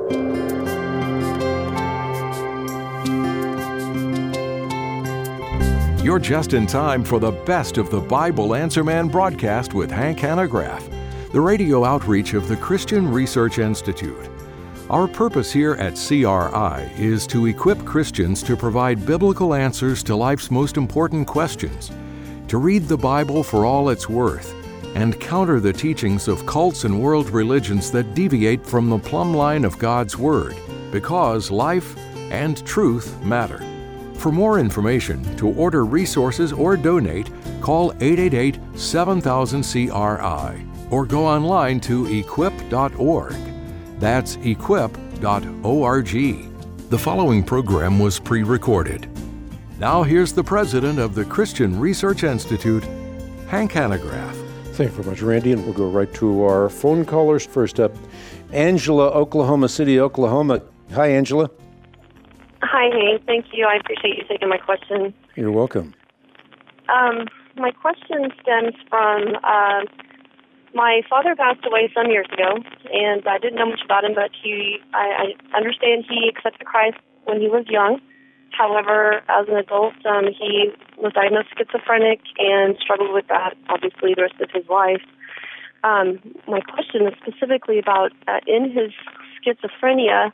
You're just in time for the best of the Bible Answer Man broadcast with Hank Hanegraaff, the radio outreach of the Christian Research Institute. Our purpose here at CRI is to equip Christians to provide biblical answers to life's most important questions, to read the Bible for all it's worth, and counter the teachings of cults and world religions that deviate from the plumb line of God's Word, because life and truth matter. For more information, to order resources or donate, call 888-7000-CRI or go online to equip.org. That's equip.org. The following program was pre-recorded. Now here's the president of the Christian Research Institute, Hank Hanegraaff. Thank you very much, Randy, and we'll go right to our phone callers. First up, Angela, Oklahoma City, Oklahoma. Hi, Angela. Hi, Hank. Thank you. I appreciate you taking my question. You're welcome. My question stems from my father passed away some years ago, and I didn't know much about him, but I understand he accepted Christ when he was young. However, as an adult, he was diagnosed schizophrenic and struggled with that, obviously, the rest of his life. My question is specifically about in his schizophrenia,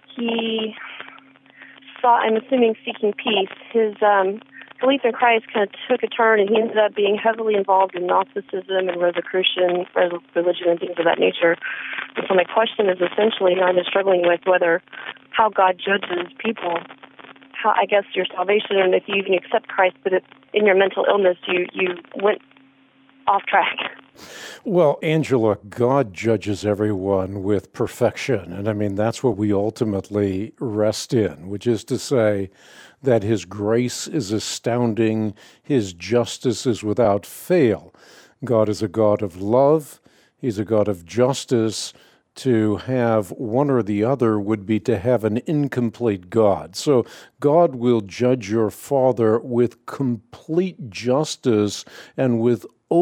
he sought, I'm assuming, seeking peace. His belief in Christ kind of took a turn, and he ended up being heavily involved in Gnosticism and Rosicrucian religion and things of that nature. And so my question is essentially, I'm just struggling with how God judges people. How, I guess, your salvation, and if you even accept Christ, but in your mental illness, you went off track. Well, Angela, God judges everyone with perfection. And I mean, that's what we ultimately rest in, which is to say that His grace is astounding, His justice is without fail. God is a God of love, He's a God of justice. To have one or the other would be to have an incomplete God. So God will judge your father with complete justice and with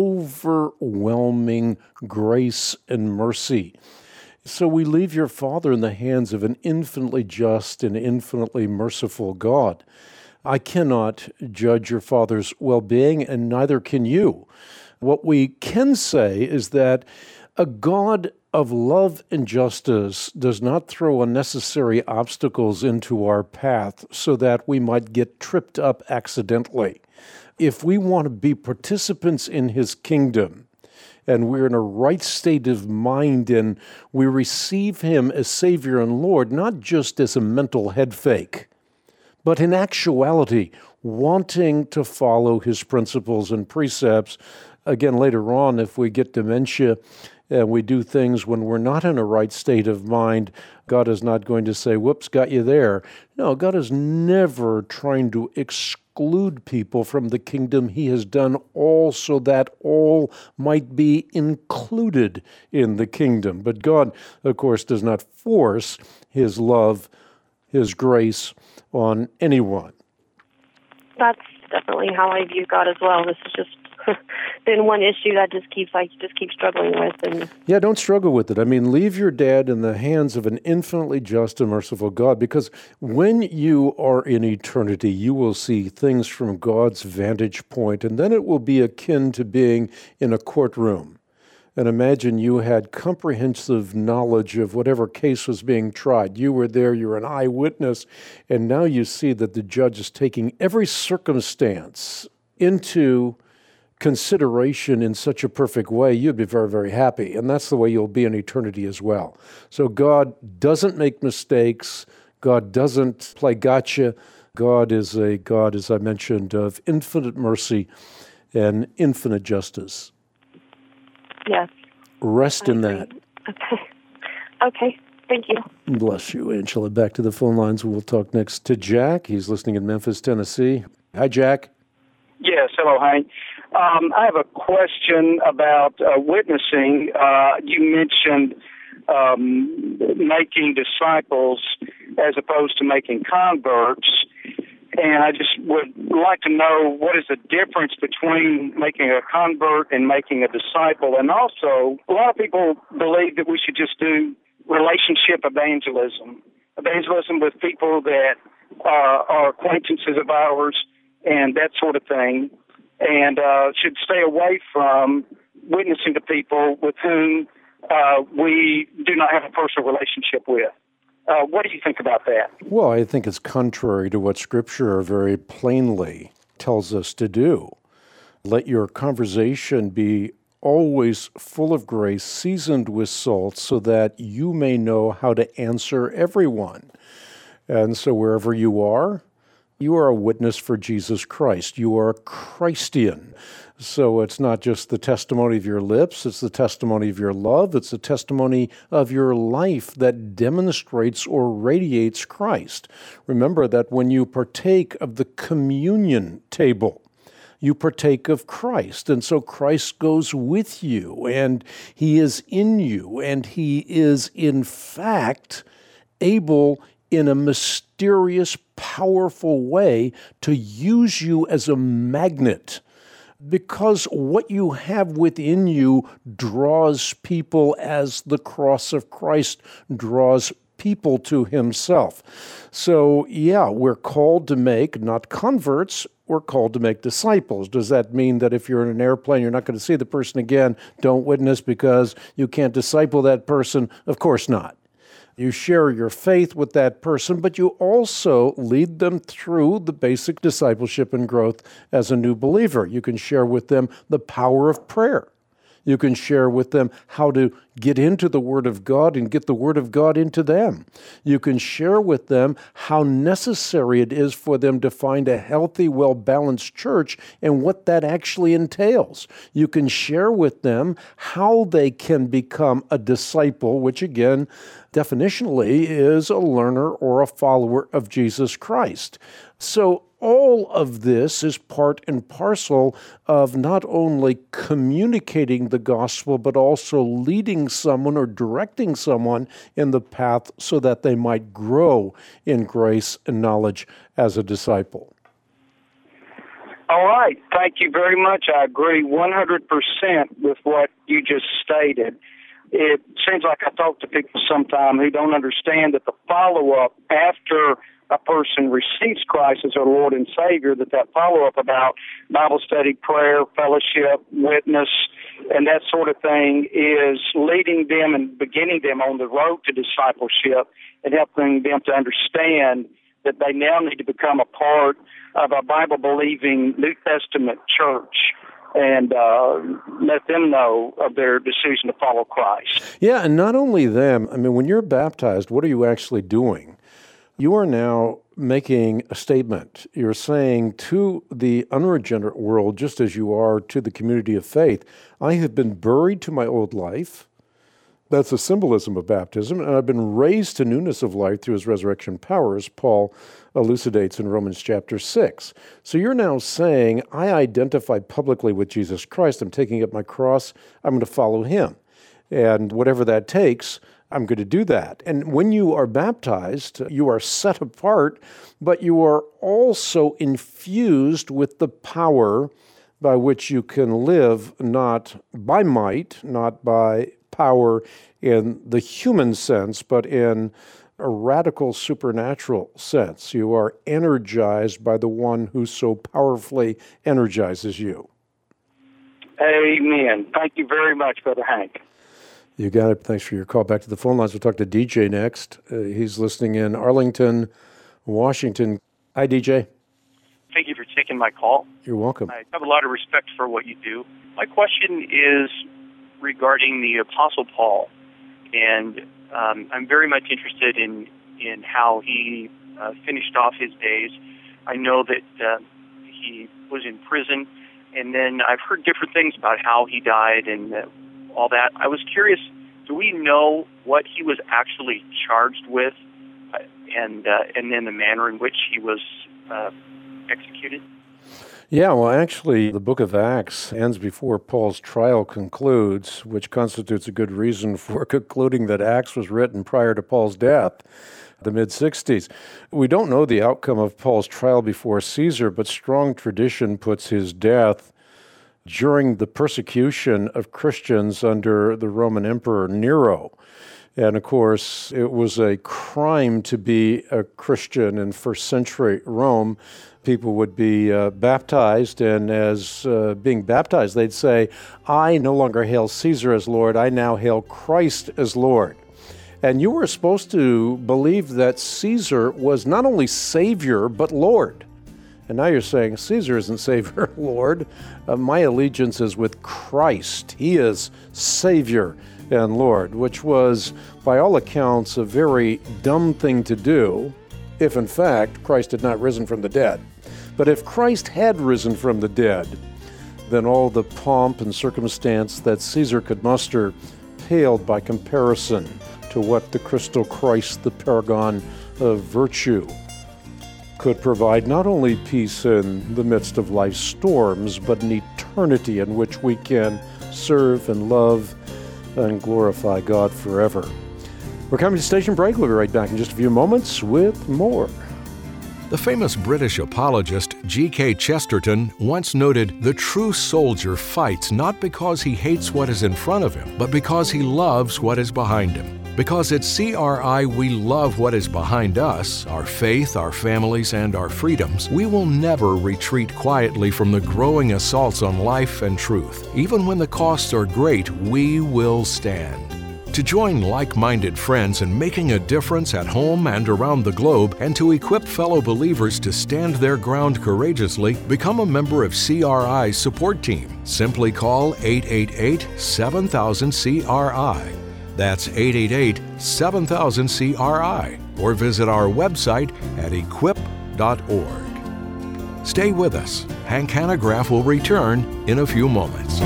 overwhelming grace and mercy. So we leave your father in the hands of an infinitely just and infinitely merciful God. I cannot judge your father's well-being, and neither can you. What we can say is that a God of love and justice does not throw unnecessary obstacles into our path so that we might get tripped up accidentally. If we want to be participants in His kingdom, and we're in a right state of mind, and we receive Him as Savior and Lord, not just as a mental head fake, but in actuality, wanting to follow His principles and precepts. Again, later on, if we get dementia, and we do things when we're not in a right state of mind, God is not going to say, whoops, got you there. No, God is never trying to exclude people from the kingdom. He has done all so that all might be included in the kingdom. But God, of course, does not force His love, His grace on anyone. That's definitely how I view God as well. This is just been one issue that I keep struggling with. And yeah, don't struggle with it. I mean, leave your dad in the hands of an infinitely just and merciful God, because when you are in eternity, you will see things from God's vantage point, and then it will be akin to being in a courtroom. And imagine you had comprehensive knowledge of whatever case was being tried. You were there, you're an eyewitness, and now you see that the judge is taking every circumstance into consideration in such a perfect way, you'd be very, very happy. And that's the way you'll be in eternity as well. So God doesn't make mistakes. God doesn't play gotcha. God is a God, as I mentioned, of infinite mercy and infinite justice. Yes. Rest in that. Okay. Thank you. Bless you, Angela. Back to the phone lines. We'll talk next to Jack. He's listening in Memphis, Tennessee. Hi, Jack. Yes. Hello, Hank. I have a question about witnessing. You mentioned making disciples as opposed to making converts. And I just would like to know, what is the difference between making a convert and making a disciple? And also, a lot of people believe that we should just do relationship evangelism with people that are acquaintances of ours and that sort of thing, and should stay away from witnessing to people with whom we do not have a personal relationship with. What do you think about that? Well, I think it's contrary to what Scripture very plainly tells us to do. Let your conversation be always full of grace, seasoned with salt, so that you may know how to answer everyone. And so wherever you are a witness for Jesus Christ. You are a Christian. So it's not just the testimony of your lips, it's the testimony of your love, it's the testimony of your life that demonstrates or radiates Christ. Remember that when you partake of the communion table, you partake of Christ, and so Christ goes with you, and He is in you, and He is in fact able in a mysterious, powerful way to use you as a magnet, because what you have within you draws people as the cross of Christ draws people to Himself. So, yeah, we're called to make, not converts, we're called to make disciples. Does that mean that if you're in an airplane, you're not going to see the person again, don't witness because you can't disciple that person? Of course not. You share your faith with that person, but you also lead them through the basic discipleship and growth as a new believer. You can share with them the power of prayer. You can share with them how to get into the Word of God and get the Word of God into them. You can share with them how necessary it is for them to find a healthy, well-balanced church and what that actually entails. You can share with them how they can become a disciple, which again, definitionally is a learner or a follower of Jesus Christ. So all of this is part and parcel of not only communicating the gospel, but also leading someone or directing someone in the path so that they might grow in grace and knowledge as a disciple. All right. Thank you very much. I agree 100% with what you just stated. It seems like I talk to people sometimes who don't understand that the follow-up after a person receives Christ as their Lord and Savior, that follow-up about Bible study, prayer, fellowship, witness, and that sort of thing is leading them and beginning them on the road to discipleship and helping them to understand that they now need to become a part of a Bible-believing New Testament church and let them know of their decision to follow Christ. Yeah, and not only them. I mean, when you're baptized, what are you actually doing? You are now making a statement. You're saying to the unregenerate world, just as you are to the community of faith, I have been buried to my old life. That's a symbolism of baptism. And I've been raised to newness of life through His resurrection power, as Paul elucidates in Romans chapter 6. So you're now saying, I identify publicly with Jesus Christ. I'm taking up my cross. I'm going to follow Him. And whatever that takes, I'm going to do that. And when you are baptized, you are set apart, but you are also infused with the power by which you can live, not by might, not by power in the human sense, but in a radical supernatural sense. You are energized by the one who so powerfully energizes you. Amen. Thank you very much, Brother Hank. You got it. Thanks for your call. Back to the phone lines. We'll talk to DJ next. He's listening in Arlington, Washington. Hi, DJ. Thank you for taking my call. You're welcome. I have a lot of respect for what you do. My question is regarding the Apostle Paul, and I'm very much interested in how he finished off his days. I know that he was in prison, and then I've heard different things about how he died and all that. I was curious, do we know what he was actually charged with and then the manner in which he was executed? Yeah, well, actually, the book of Acts ends before Paul's trial concludes, which constitutes a good reason for concluding that Acts was written prior to Paul's death, the mid-60s. We don't know the outcome of Paul's trial before Caesar, but strong tradition puts his death during the persecution of Christians under the Roman Emperor Nero. And of course, it was a crime to be a Christian in first century Rome. People would be baptized, and as being baptized, they'd say, I no longer hail Caesar as Lord, I now hail Christ as Lord. And you were supposed to believe that Caesar was not only Savior, but Lord. And now you're saying, Caesar isn't Savior, Lord. My allegiance is with Christ. He is Savior and Lord, which was, by all accounts, a very dumb thing to do if, in fact, Christ had not risen from the dead. But if Christ had risen from the dead, then all the pomp and circumstance that Caesar could muster paled by comparison to what the crystal Christ, the paragon of virtue, could provide, not only peace in the midst of life's storms, but an eternity in which we can serve and love and glorify God forever. We're coming to station break. We'll be right back in just a few moments with more. The famous British apologist G.K. Chesterton once noted, "The true soldier fights not because he hates what is in front of him, but because he loves what is behind him. Because at CRI we love what is behind us, our faith, our families, and our freedoms, we will never retreat quietly from the growing assaults on life and truth. Even when the costs are great, we will stand." To join like-minded friends in making a difference at home and around the globe, and to equip fellow believers to stand their ground courageously, become a member of CRI's support team. Simply call 888-7000-CRI. That's 888-7000-CRI, or visit our website at equip.org. Stay with us. Hank Hanegraaff will return in a few moments.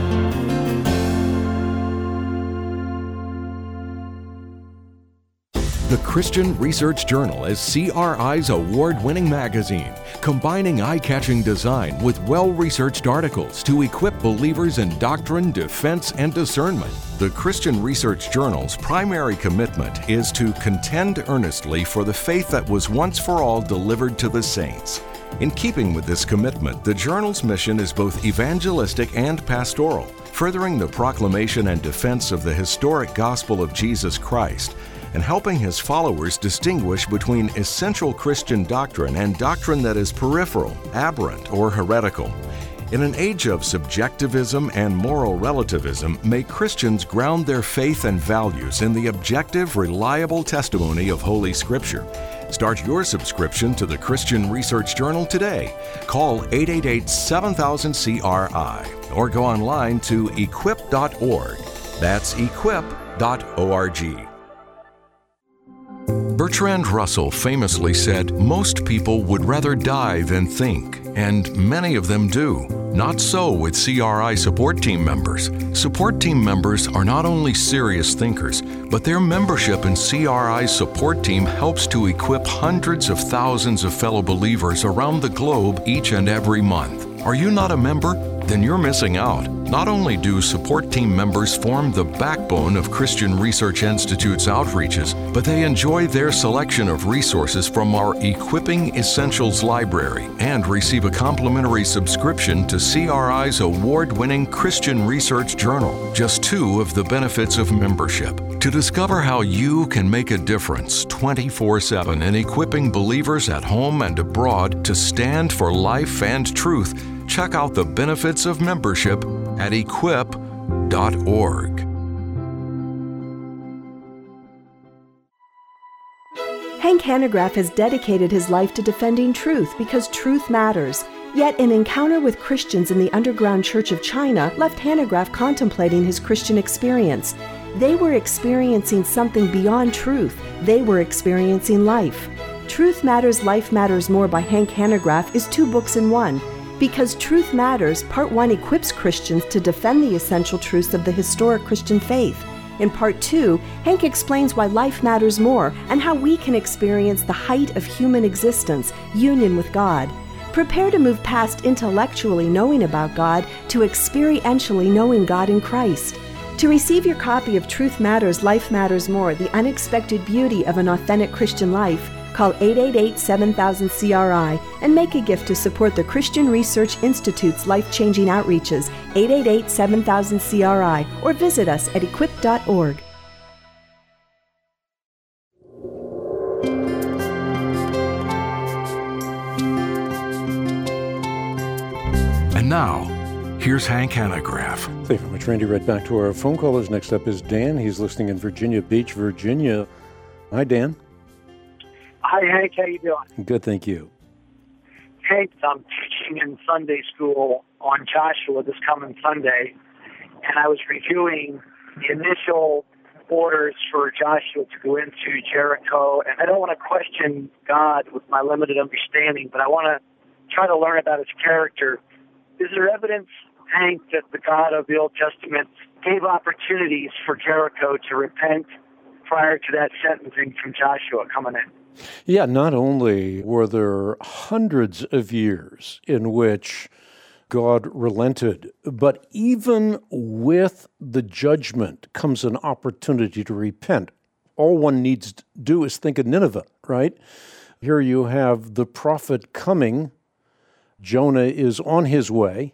The Christian Research Journal is CRI's award-winning magazine, combining eye-catching design with well-researched articles to equip believers in doctrine, defense, and discernment. The Christian Research Journal's primary commitment is to contend earnestly for the faith that was once for all delivered to the saints. In keeping with this commitment, the journal's mission is both evangelistic and pastoral, furthering the proclamation and defense of the historic gospel of Jesus Christ, and helping his followers distinguish between essential Christian doctrine and doctrine that is peripheral, aberrant, or heretical. In an age of subjectivism and moral relativism, may Christians ground their faith and values in the objective, reliable testimony of Holy Scripture. Start your subscription to the Christian Research Journal today. Call 888-7000-CRI or go online to equip.org. That's equip.org. Bertrand Russell famously said, "Most people would rather die than think," and many of them do. Not so with CRI support team members. Support team members are not only serious thinkers, but their membership in CRI's support team helps to equip hundreds of thousands of fellow believers around the globe each and every month. Are you not a member? Then you're missing out. Not only do support team members form the backbone of Christian Research Institute's outreaches, but they enjoy their selection of resources from our Equipping Essentials library and receive a complimentary subscription to CRI's award-winning Christian Research Journal, just two of the benefits of membership. To discover how you can make a difference 24/7 in equipping believers at home and abroad to stand for life and truth, check out the benefits of membership at equip.org. Hank Hanegraaff has dedicated his life to defending truth because truth matters. Yet an encounter with Christians in the underground Church of China left Hanegraaff contemplating his Christian experience. They were experiencing something beyond truth. They were experiencing life. Truth Matters, Life Matters More by Hank Hanegraaff is 2 books in one. Because Truth Matters, Part 1 equips Christians to defend the essential truths of the historic Christian faith. In Part 2, Hank explains why life matters more and how we can experience the height of human existence, union with God. Prepare to move past intellectually knowing about God to experientially knowing God in Christ. To receive your copy of Truth Matters, Life Matters More, The Unexpected Beauty of an Authentic Christian Life, call 888-7000-CRI and make a gift to support the Christian Research Institute's life-changing outreaches, 888-7000-CRI, or visit us at equip.org. And now, here's Hank Hanegraaff. Thank you very much, Randy. Right back to our phone callers. Next up is Dan. He's listening in Virginia Beach, Virginia. Hi, Dan. Hi, Hank. How you doing? Good, thank you. Hank, I'm teaching in Sunday school on Joshua this coming Sunday, and I was reviewing the initial orders for Joshua to go into Jericho, and I don't want to question God with my limited understanding, but I want to try to learn about his character. Is there evidence, Hank, that the God of the Old Testament gave opportunities for Jericho to repent prior to that sentencing from Joshua coming in? Yeah, not only were there hundreds of years in which God relented, but even with the judgment comes an opportunity to repent. All one needs to do is think of Nineveh, right? Here you have the prophet coming. Jonah is on his way,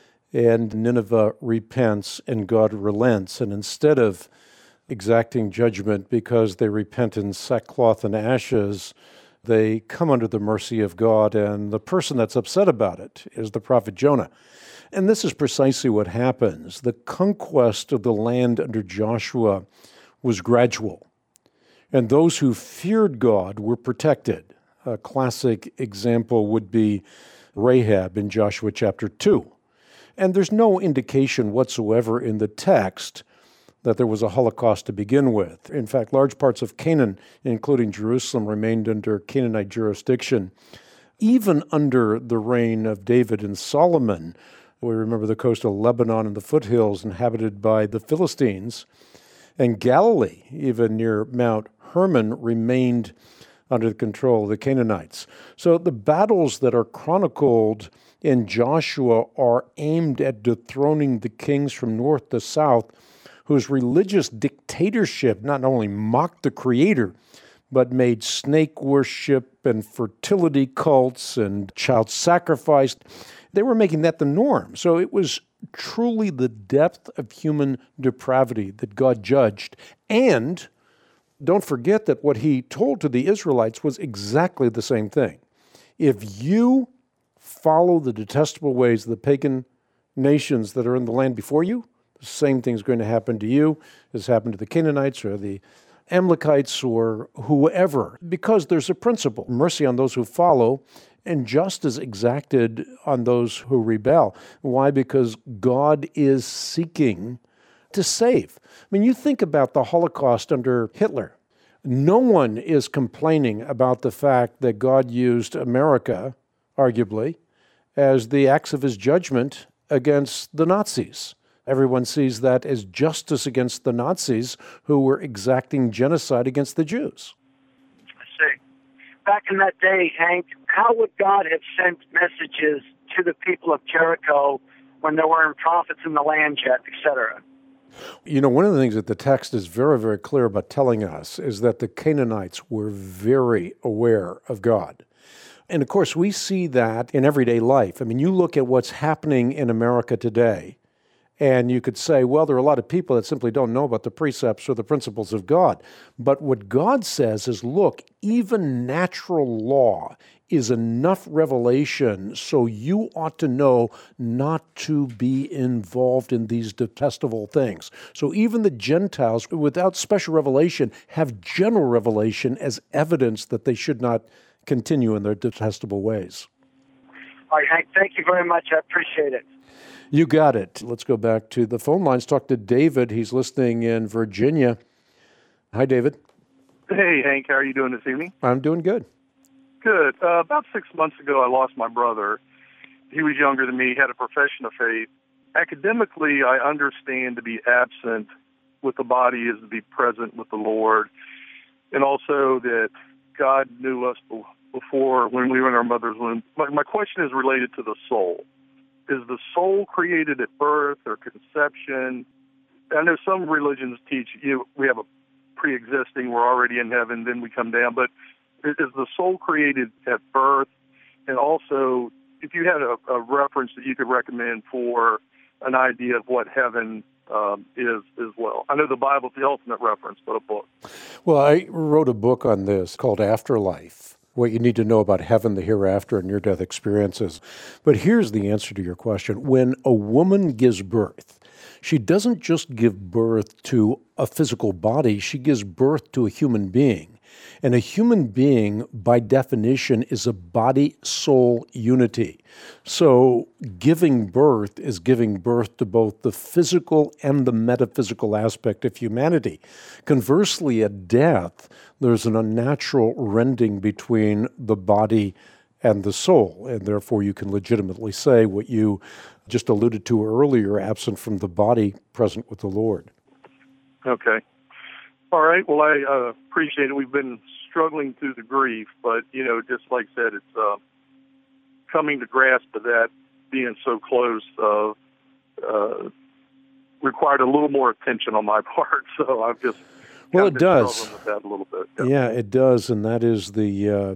and Nineveh repents, and God relents. And instead of exacting judgment because they repent in sackcloth and ashes, they come under the mercy of God, and the person that's upset about it is the prophet Jonah. And this is precisely what happens. The conquest of the land under Joshua was gradual, and those who feared God were protected. A classic example would be Rahab in Joshua chapter 2. And there's no indication whatsoever in the text that there was a Holocaust to begin with. In fact, large parts of Canaan, including Jerusalem, remained under Canaanite jurisdiction. Even under the reign of David and Solomon, we remember the coast of Lebanon and the foothills inhabited by the Philistines, and Galilee, even near Mount Hermon, remained under the control of the Canaanites. So the battles that are chronicled in Joshua are aimed at dethroning the kings from north to south, whose religious dictatorship not only mocked the Creator, but made snake worship and fertility cults and child sacrifice. They were making that the norm. So it was truly the depth of human depravity that God judged. And don't forget that what he told to the Israelites was exactly the same thing. If you follow the detestable ways of the pagan nations that are in the land before you, the same thing is going to happen to you as happened to the Canaanites or the Amalekites or whoever, because there's a principle, mercy on those who follow and justice exacted on those who rebel. Why? Because God is seeking to save. I mean, you think about the Holocaust under Hitler. No one is complaining about the fact that God used America, arguably, as the axe of his judgment against the Nazis. Everyone sees that as justice against the Nazis who were exacting genocide against the Jews. I see. Back in that day, Hank, how would God have sent messages to the people of Jericho when there weren't prophets in the land yet, etc.? You know, one of the things that the text is very, very clear about telling us is that the Canaanites were very aware of God. And of course, we see that in everyday life. I mean, you look at what's happening in America today, and you could say, well, there are a lot of people that simply don't know about the precepts or the principles of God. But what God says is, look, even natural law is enough revelation, so you ought to know not to be involved in these detestable things. So even the Gentiles, without special revelation, have general revelation as evidence that they should not continue in their detestable ways. All right, Hank, thank you very much. I appreciate it. You got it. Let's go back to the phone lines. Talk to David. He's listening in Virginia. Hi, David. Hey, Hank. How are you doing this evening? I'm doing good. Good. About 6 months ago, I lost my brother. He was younger than me, had a profession of faith. Academically, I understand to be absent with the body is to be present with the Lord, and also that God knew us before when we were in our mother's womb. My question is related to the soul. Is the soul created at birth or conception? I know some religions teach we have a pre-existing, we're already in heaven, then we come down. But is the soul created at birth? And also, if you had a reference that you could recommend for an idea of what heaven is as well. I know the Bible's the ultimate reference, but a book. Well, I wrote a book on this called Afterlife, what you need to know about heaven, the hereafter, and near-death experiences. But here's the answer to your question. When a woman gives birth, she doesn't just give birth to a physical body, she gives birth to a human being. And a human being, by definition, is a body-soul unity. So giving birth is giving birth to both the physical and the metaphysical aspect of humanity. Conversely, at death, there's an unnatural rending between the body and the soul, and therefore you can legitimately say what you just alluded to earlier, absent from the body, present with the Lord. Okay. All right. Well, I appreciate it. We've been struggling through the grief, but, just like I said, it's coming to grasp of that being so close required a little more attention on my part. So I've just it does struggling with that a little bit. Yeah, it does, and that is the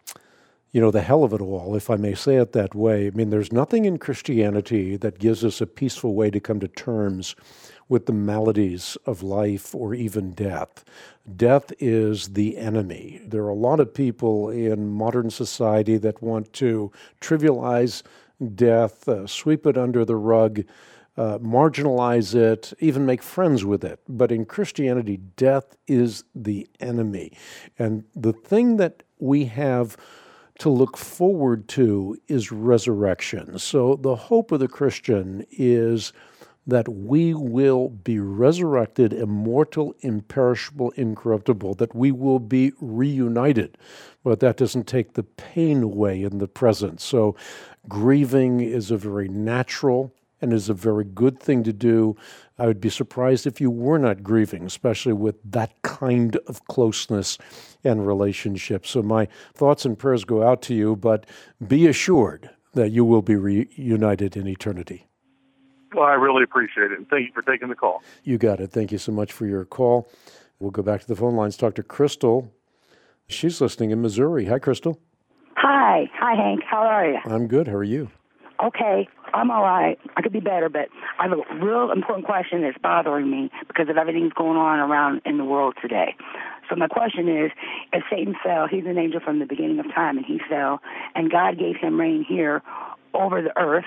the hell of it all, if I may say it that way. I mean, there's nothing in Christianity that gives us a peaceful way to come to terms with the maladies of life or even death. Death is the enemy. There are a lot of people in modern society that want to trivialize death, sweep it under the rug, marginalize it, even make friends with it. But in Christianity, death is the enemy. And the thing that we have to look forward to is resurrection. So the hope of the Christian is that we will be resurrected, immortal, imperishable, incorruptible, that we will be reunited. But that doesn't take the pain away in the present. So grieving is a very natural and is a very good thing to do. I would be surprised if you were not grieving, especially with that kind of closeness and relationship. So my thoughts and prayers go out to you, but be assured that you will be reunited in eternity. Well, I really appreciate it, and thank you for taking the call. You got it. Thank you so much for your call. We'll go back to the phone lines, talk to Crystal. She's listening in Missouri. Hi, Crystal. Hi, Hank. How are you? I'm good. How are you? Okay, I'm all right. I could be better, but I have a real important question that's bothering me because of everything that's going on around in the world today. So my question is, if Satan fell, he's an angel from the beginning of time, and he fell, and God gave him reign here over the earth.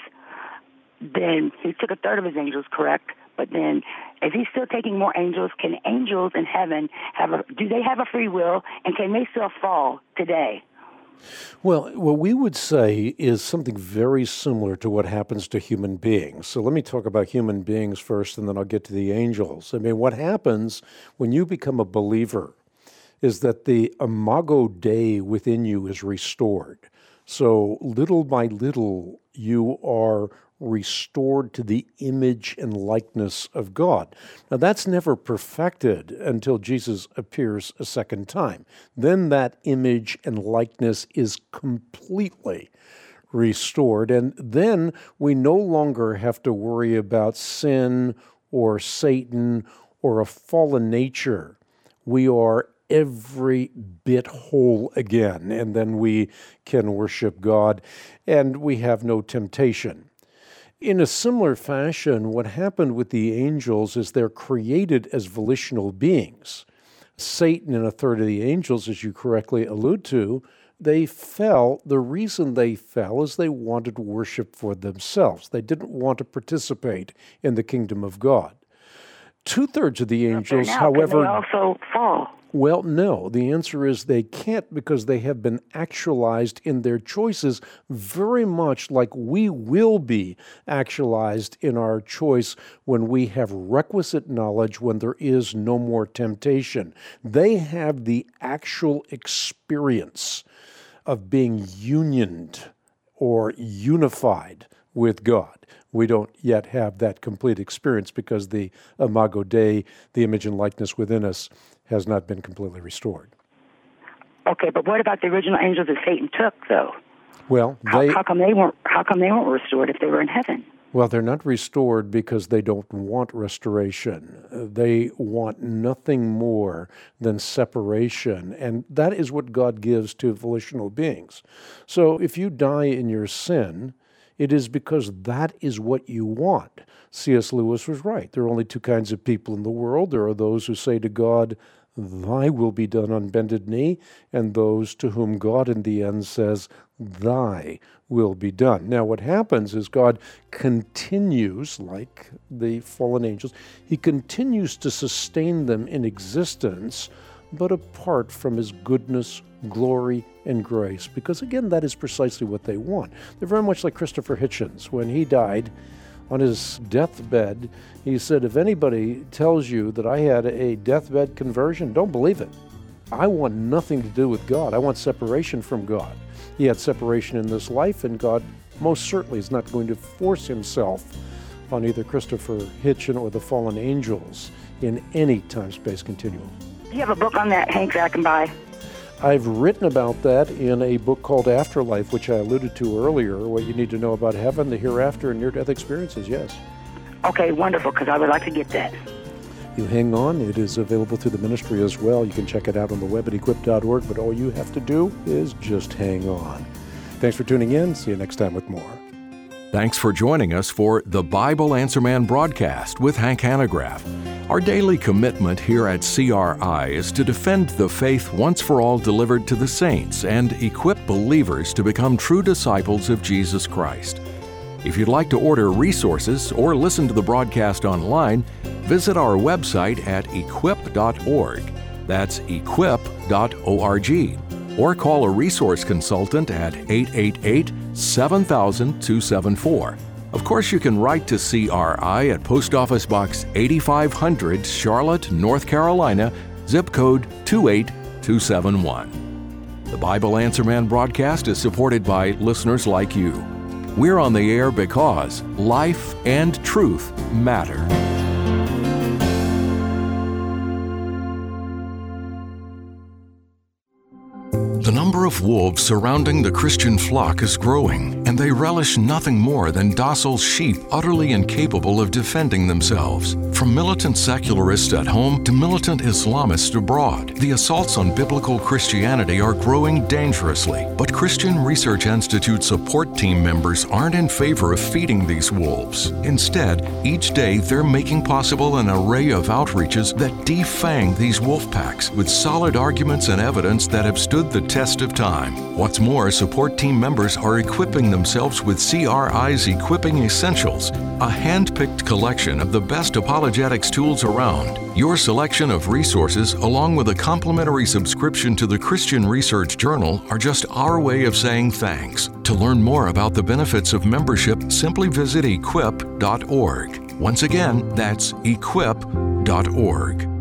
Then he took a third of his angels, correct? But then, if he's still taking more angels, can angels in heaven do they have a free will, and can they still fall today? Well, what we would say is something very similar to what happens to human beings. So let me talk about human beings first, and then I'll get to the angels. I mean, what happens when you become a believer is that the imago Dei within you is restored. So little by little, you are restored to the image and likeness of God. Now, that's never perfected until Jesus appears a second time. Then that image and likeness is completely restored, and then we no longer have to worry about sin or Satan or a fallen nature. We are every bit whole again, and then we can worship God, and we have no temptation. In a similar fashion, what happened with the angels is they're created as volitional beings. Satan and a third of the angels, as you correctly allude to, they fell. The reason they fell is they wanted worship for themselves. They didn't want to participate in the kingdom of God. Two-thirds of the angels, however... Can they also fall? Well, no. The answer is they can't, because they have been actualized in their choices very much like we will be actualized in our choice when we have requisite knowledge, when there is no more temptation. They have the actual experience of being unioned or unified with God. We don't yet have that complete experience because the imago Dei, the image and likeness within us, has not been completely restored. Okay, but what about the original angels that Satan took, though? Well, how come they weren't restored if they were in heaven? Well, they're not restored because they don't want restoration. They want nothing more than separation, and that is what God gives to volitional beings. So if you die in your sin, it is because that is what you want. C.S. Lewis was right. There are only two kinds of people in the world. There are those who say to God, "Thy will be done" on bended knee, and those to whom God in the end says, "Thy will be done." Now what happens is God continues, like the fallen angels, he continues to sustain them in existence, but apart from his goodness, glory, and grace. Because again, that is precisely what they want. They're very much like Christopher Hitchens. When he died, on his deathbed, he said, "If anybody tells you that I had a deathbed conversion, don't believe it. I want nothing to do with God. I want separation from God." He had separation in this life, and God most certainly is not going to force himself on either Christopher Hitchens or the fallen angels in any time-space continuum. Do you have a book on that, Hank, that I can buy? I've written about that in a book called Afterlife, which I alluded to earlier, what you need to know about heaven, the hereafter, and near-death experiences, yes. Okay, wonderful, because I would like to get that. You hang on. It is available through the ministry as well. You can check it out on the web at equip.org, but all you have to do is just hang on. Thanks for tuning in. See you next time with more. Thanks for joining us for the Bible Answer Man broadcast with Hank Hanegraaff. Our daily commitment here at CRI is to defend the faith once for all delivered to the saints and equip believers to become true disciples of Jesus Christ. If you'd like to order resources or listen to the broadcast online, visit our website at equip.org. That's equip.org. Or call a resource consultant at 888-7000-274. Of course, you can write to CRI at Post Office Box 8500, Charlotte, North Carolina, zip code 28271. The Bible Answer Man broadcast is supported by listeners like you. We're on the air because life and truth matter. The number of wolves surrounding the Christian flock is growing, and they relish nothing more than docile sheep utterly incapable of defending themselves. From militant secularists at home to militant Islamists abroad, the assaults on biblical Christianity are growing dangerously. But Christian Research Institute support team members aren't in favor of feeding these wolves. Instead, each day they're making possible an array of outreaches that defang these wolf packs with solid arguments and evidence that have stood the test of time. What's more, support team members are equipping themselves with CRI's Equipping Essentials, a hand-picked collection of the best apologetics tools around. Your selection of resources, along with a complimentary subscription to the Christian Research Journal, are just our way of saying thanks. To learn more about the benefits of membership, simply visit equip.org. Once again, that's equip.org.